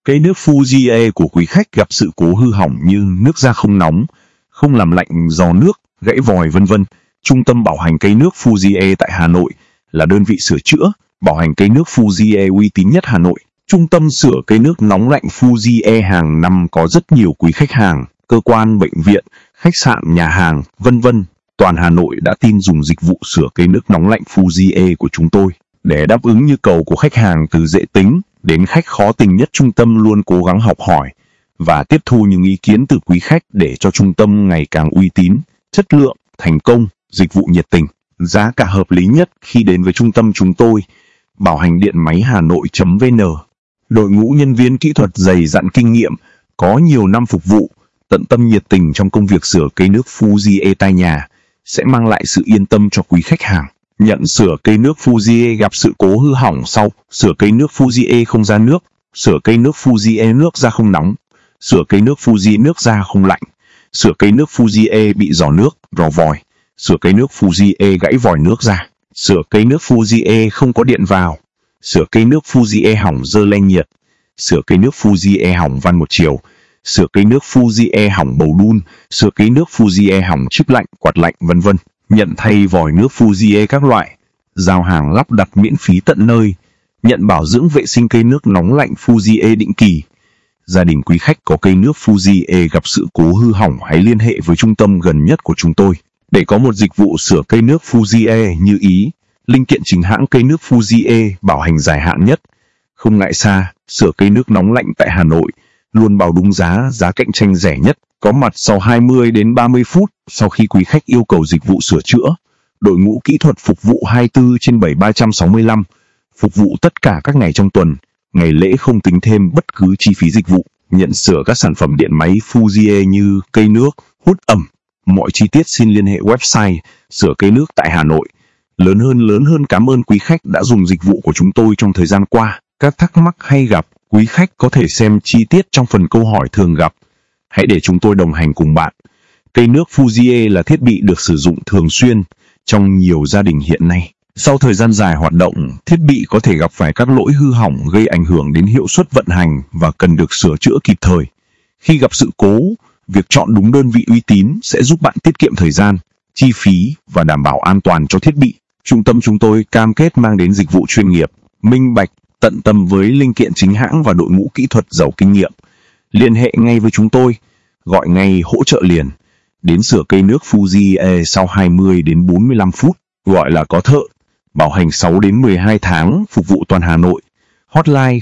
Cây nước Fuji của quý khách gặp sự cố hư hỏng như nước ra không nóng, không làm lạnh giò nước, gãy vòi vân vân. Trung tâm bảo hành cây nước Fuji tại Hà Nội là đơn vị sửa chữa, bảo hành cây nước Fuji uy tín nhất Hà Nội. Trung tâm sửa cây nước nóng lạnh Fuji hàng năm có rất nhiều quý khách hàng, cơ quan, bệnh viện, khách sạn, nhà hàng, vân vân. Toàn Hà Nội đã tin dùng dịch vụ sửa cây nước nóng lạnh Fuji của chúng tôi. Để đáp ứng nhu cầu của khách hàng từ dễ tính đến khách khó tính nhất, trung tâm luôn cố gắng học hỏi và tiếp thu những ý kiến từ quý khách để cho trung tâm ngày càng uy tín, chất lượng, thành công, dịch vụ nhiệt tình, giá cả hợp lý nhất khi đến với trung tâm chúng tôi. Bảo hành điện máy Hà Nội.vn. Đội ngũ nhân viên kỹ thuật dày dặn kinh nghiệm, có nhiều năm phục vụ, tận tâm nhiệt tình trong công việc sửa cây nước Fuji tại nhà sẽ mang lại sự yên tâm cho quý khách hàng. Nhận sửa cây nước Fuji gặp sự cố hư hỏng sau: sửa cây nước Fuji không ra nước, sửa cây nước Fuji nước ra không nóng, sửa cây nước Fuji nước ra không lạnh, sửa cây nước Fuji bị rò nước, rò vòi, sửa cây nước Fuji gãy vòi nước ra, sửa cây nước Fuji không có điện vào, sửa cây nước Fuji hỏng dơ len nhiệt, sửa cây nước Fuji hỏng van một chiều, sửa cây nước Fuji hỏng bầu đun, sửa cây nước Fuji hỏng chip lạnh, quạt lạnh vân vân. Nhận thay vòi nước Fuji các loại, giao hàng lắp đặt miễn phí tận nơi, nhận bảo dưỡng vệ sinh cây nước nóng lạnh Fuji định kỳ. Gia đình quý khách có cây nước Fuji gặp sự cố hư hỏng, hãy liên hệ với trung tâm gần nhất của chúng tôi để có một dịch vụ sửa cây nước Fuji như ý. Linh kiện chính hãng cây nước Fuji, bảo hành dài hạn nhất, không ngại xa. Sửa cây nước nóng lạnh tại Hà Nội luôn bảo đúng giá, giá cạnh tranh rẻ nhất, có mặt sau 20 đến 30 phút sau khi quý khách yêu cầu dịch vụ sửa chữa. Đội ngũ kỹ thuật phục vụ 24/7 365, phục vụ tất cả các ngày trong tuần, ngày lễ không tính thêm bất cứ chi phí dịch vụ. Nhận sửa các sản phẩm điện máy Fuji như cây nước, hút ẩm. Mọi chi tiết xin liên hệ website sửa cây nước tại Hà Nội. Lớn hơn cảm ơn quý khách đã dùng dịch vụ của chúng tôi trong thời gian qua. Các thắc mắc hay gặp, quý khách có thể xem chi tiết trong phần câu hỏi thường gặp. Hãy để chúng tôi đồng hành cùng bạn. Cây nước Fuji là thiết bị được sử dụng thường xuyên trong nhiều gia đình hiện nay. Sau thời gian dài hoạt động, thiết bị có thể gặp phải các lỗi hư hỏng gây ảnh hưởng đến hiệu suất vận hành và cần được sửa chữa kịp thời. Khi gặp sự cố, việc chọn đúng đơn vị uy tín sẽ giúp bạn tiết kiệm thời gian, chi phí và đảm bảo an toàn cho thiết bị. Trung tâm chúng tôi cam kết mang đến dịch vụ chuyên nghiệp, minh bạch, tận tâm với linh kiện chính hãng và đội ngũ kỹ thuật giàu kinh nghiệm. Liên hệ ngay với chúng tôi, gọi ngay hỗ trợ liền. Đến sửa cây nước Fuji sau 20 đến 45 phút, gọi là có thợ. Bảo hành 6 đến 12 tháng, phục vụ toàn Hà Nội. Hotline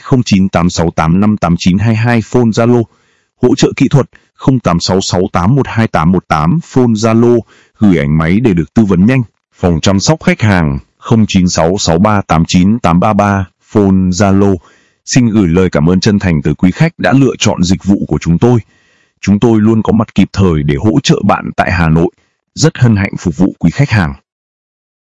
0986858922, phone Zalo. Hỗ trợ kỹ thuật 0866812818, phone Zalo. Gửi ảnh máy để được tư vấn nhanh. Phòng chăm sóc khách hàng 0966389833, phone Zalo. Xin gửi lời cảm ơn chân thành từ quý khách đã lựa chọn dịch vụ của chúng tôi. Chúng tôi luôn có mặt kịp thời để hỗ trợ bạn tại Hà Nội. Rất hân hạnh phục vụ quý khách hàng.